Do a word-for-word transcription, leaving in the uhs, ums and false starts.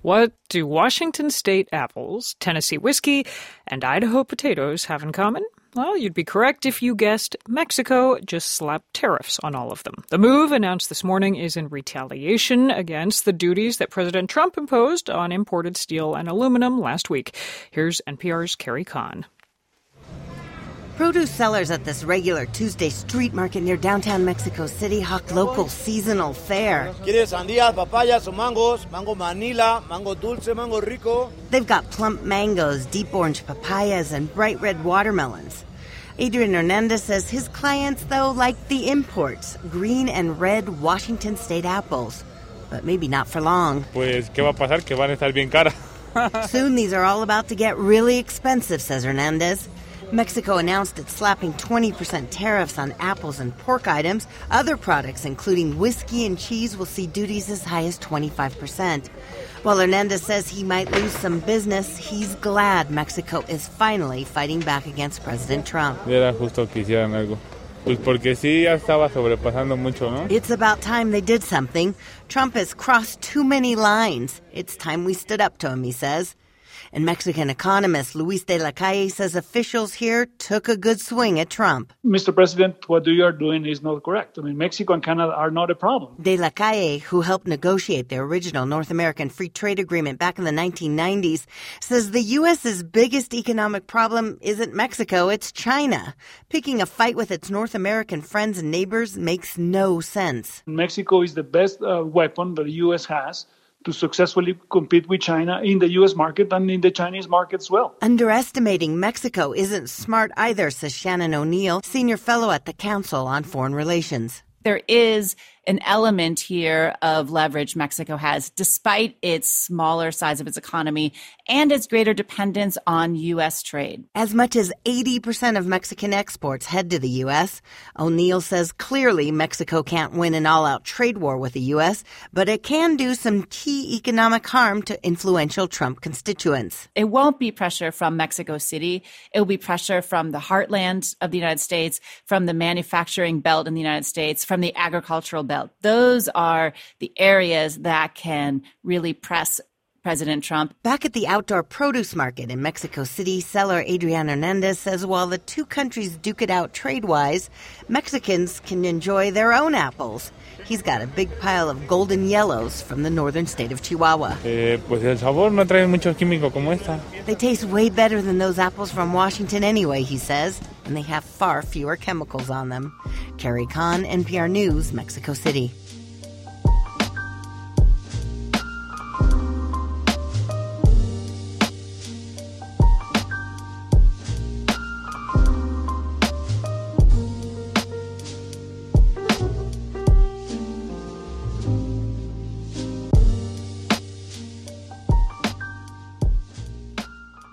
What do Washington State apples, Tennessee whiskey, and Idaho potatoes have in common? Well, you'd be correct if you guessed Mexico just slapped tariffs on all of them. The move, announced this morning, is in retaliation against the duties that President Trump imposed on imported steel and aluminum last week. Here's N P R's Carrie Kahn. Produce sellers at this regular Tuesday street market near downtown Mexico City hawk local seasonal fare. ¿Quieres sandías, papayas o mangos? Mango Manila, mango dulce, mango rico. They've got plump mangoes, deep orange papayas, and bright red watermelons. Adrian Hernandez says his clients, though, like the imports, green and red Washington State apples. But maybe not for long. Pues, ¿qué va a pasar? Que van a estar bien caras. Soon these are all about to get really expensive, says Hernandez. Mexico announced it's slapping twenty percent tariffs on apples and pork items. Other products, including whiskey and cheese, will see duties as high as twenty-five percent. While Hernandez says he might lose some business, he's glad Mexico is finally fighting back against President Trump. Era justo que hicieran algo. Pues porque sí ya estaba sobrepasando mucho, ¿no? It's about time they did something. Trump has crossed too many lines. It's time we stood up to him, he says. And Mexican economist Luis de la Calle says officials here took a good swing at Trump. Mister President, what you are doing is not correct. I mean, Mexico and Canada are not a problem. De la Calle, who helped negotiate the original North American Free Trade Agreement back in the nineteen nineties, says the U S's biggest economic problem isn't Mexico, it's China. Picking a fight with its North American friends and neighbors makes no sense. Mexico is the best uh, weapon that the U S has to successfully compete with China in the U S market and in the Chinese market as well. Underestimating Mexico isn't smart either, says Shannon O'Neill, senior fellow at the Council on Foreign Relations. There is an element here of leverage Mexico has, despite its smaller size of its economy and its greater dependence on U S trade. As much as eighty percent of Mexican exports head to the U S. O'Neill says clearly Mexico can't win an all-out trade war with the U S, but it can do some key economic harm to influential Trump constituents. It won't be pressure from Mexico City. It will be pressure from the heartland of the United States, from the manufacturing belt in the United States, from the agricultural belt. Those are the areas that can really press President Trump. Back at the outdoor produce market in Mexico City, seller Adrian Hernandez says while the two countries duke it out trade-wise, Mexicans can enjoy their own apples. He's got a big pile of golden yellows from the northern state of Chihuahua. Eh, pues el sabor no trae mucho químico como esta. They taste way better than those apples from Washington anyway, he says, and they have far fewer chemicals on them. Carrie Kahn, N P R News, Mexico City.